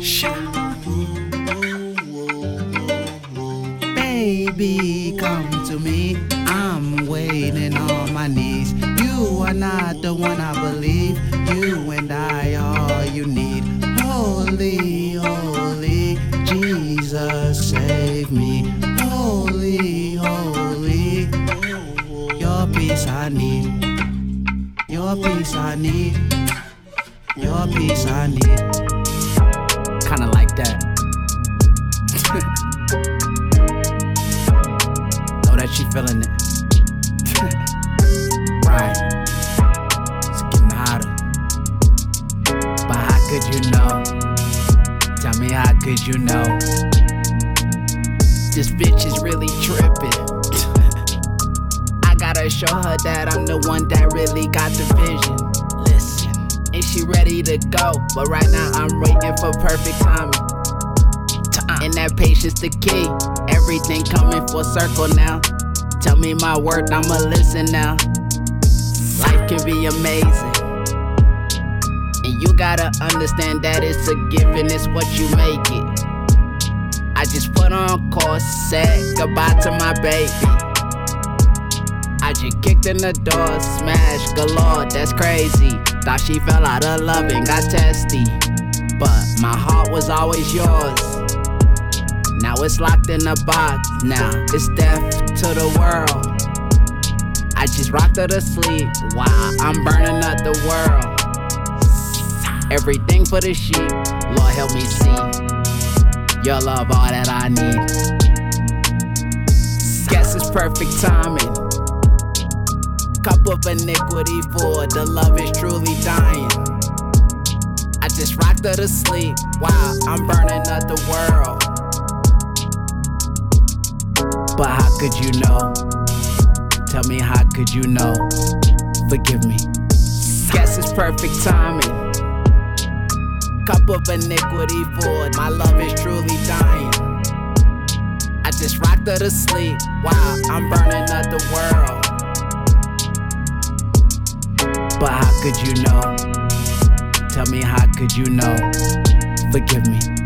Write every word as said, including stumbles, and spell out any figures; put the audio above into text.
Baby, come to me. I'm waiting on my knees. You are not the one I believe. You and I are all you need. Holy, holy, Jesus save me. Holy, holy, your peace I need. Your peace I need. Your peace I need. Kinda like that. Know that she feeling it. Right. It's getting hotter. But how could you know? Tell me how could you know? This bitch is really tripping. I gotta show her that I'm the one that really got the vision. Listen, and she ready to go, but right now I'm waiting for perfect timing. And that patience the key. Everything coming full circle now. Tell me my word, I'ma listen now. Life can be amazing, and you gotta understand that it's a given, it's what you make it. I just put on course, said goodbye to my baby. I just kicked in the door, smashed galore, that's crazy. Thought she fell out of love and got testy, but my heart was always yours. Now it's locked in a box, now it's death to the world. I just rocked her to sleep while I'm burning up the world. Everything for the sheep, Lord help me see your love all that I need. Guess it's perfect timing. Cup of iniquity for the love is truly dying. I just rocked her to sleep while I'm burning up the world. But how could you know? Tell me how could you know? Forgive me. Guess it's perfect timing. Cup of iniquity for my love is truly dying. I just rocked her to sleep while I'm burning up the world. But how could you know? Tell me how could you know? Forgive me.